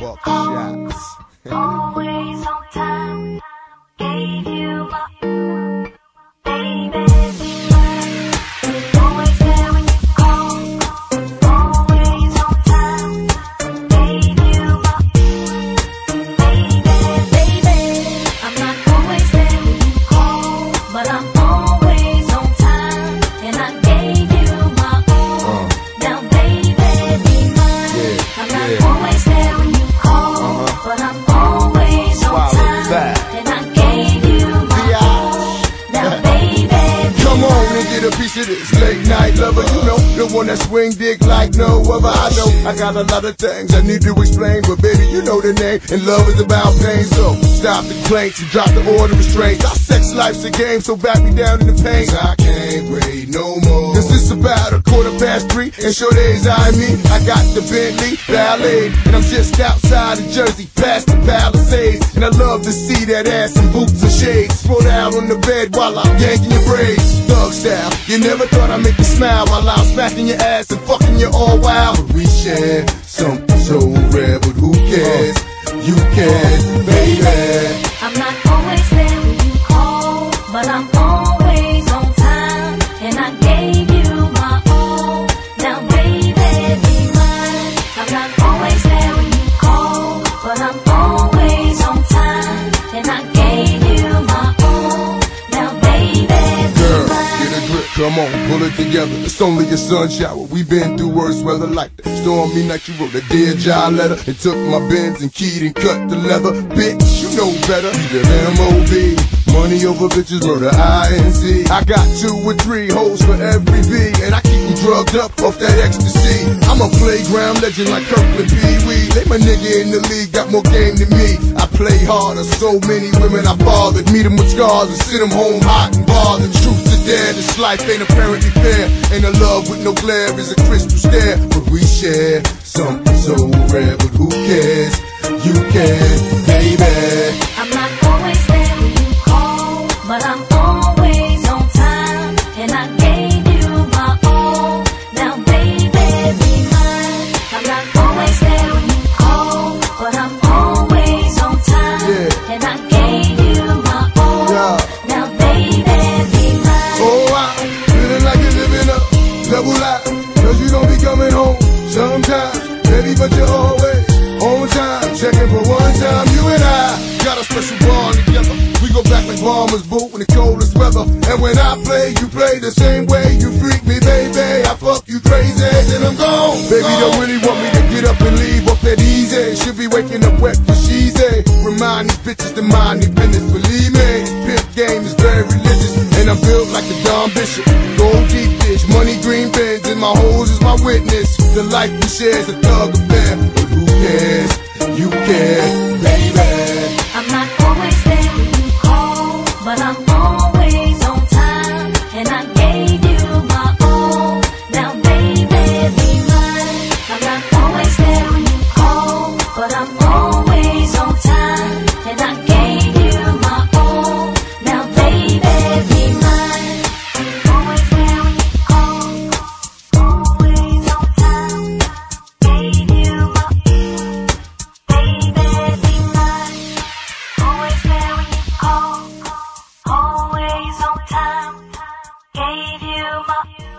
Buck shots. Always on time. Gave you my baby. Always there when you call. Always on time. Gave you my baby. I'm not always there when you call, but I'm always on time, and I gave you my all. Now baby, be mine. I'm not always there when you call, but I'm always on time, and I gave you my all. Now baby, Come on and get a piece of this late night lover. You know, the one that swing dick like no other. I know I got a lot of things I need to explain, but baby, you know the name, and love is about pain. So stop the complaints and drop the order of restraints. Our sex life's a game, so back me down in the pain. I can't wait no more. Cause it's about 3:15, and sure days I me. I got the Bentley Ballet, and I'm just outside of Jersey, past the Palisades. And I love to see that ass in boots and shades. Throw out on the bed while I'm yanking your braids. Thug style, you never thought I'd make you smile while I'm smacking your ass and fucking you all wild. But we share something so rare, but who cares? You can, baby. I'm not always there when you call, but I'm always on time, and I gave you my all. Now baby, be mine. I'm not always there when you call, but I'm always on time, and I gave you my all. Now baby, be Girl, mine. get a grip, come on, pull it together. It's only a sun shower. We been through worse weather like that. Stormy night, you wrote a Dear John letter and took my Benz and keyed and cut the leather. Bitch, you know better. You the M.O.B. Money over bitches, murder I.N.C. I got 2 or 3 hoes for every V, and I keep them drugged up off that ecstasy. I'm a playground legend like Kirkland Pee Wee. They my nigga in the league, got more game than me. I play harder, so many women I bothered. Meet them with scars and send them home hot and bothered. Truth to dare, this life ain't apparently fair. Ain't a love with no glare is a crystal stare. But we share something so rare, but who cares? You can, baby. I'm not always there when you call, but I'm always on time, and I gave you my all. Now baby, be mine. I'm not always there when you call, but I'm always on time, and I gave you my all. Now baby, be mine. Oh, I'm feeling like you're living up, double life, cause you don't be coming home sometimes, baby, but you're always on time. Checking for one time, you and I got a special bond together. We go back like bombers boot in the coldest weather. And when I play, you play the same way. You freak me, baby, I fuck you crazy, then I'm gone. Baby, don't really want me to get up and leave off that easy. Should be waking up wet for she's a. Remind these bitches to mind their business, believe me. This pimp game is very religious, and I'm built like the Don Bishop. Gold deep dish, money green bins, and my hoes is my witness. The life we share is a thug affair, but who cares? You care, baby. I'm not always there when you call, but I'm always on time, and I gave you my all. Now baby, be mine. I'm not always there when you call, but I'm always on time, and I gave you my all. Now baby, be mine. Always there when you call, always on time, gave you my baby, be mine. Always there when you call, always on time, gave you my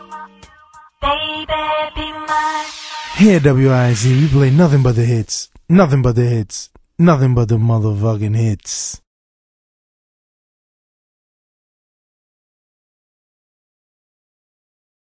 baby, be mine. Here at WIZ, we play nothing but the hits. Nothing but the hits. Nothing but the motherfucking hits.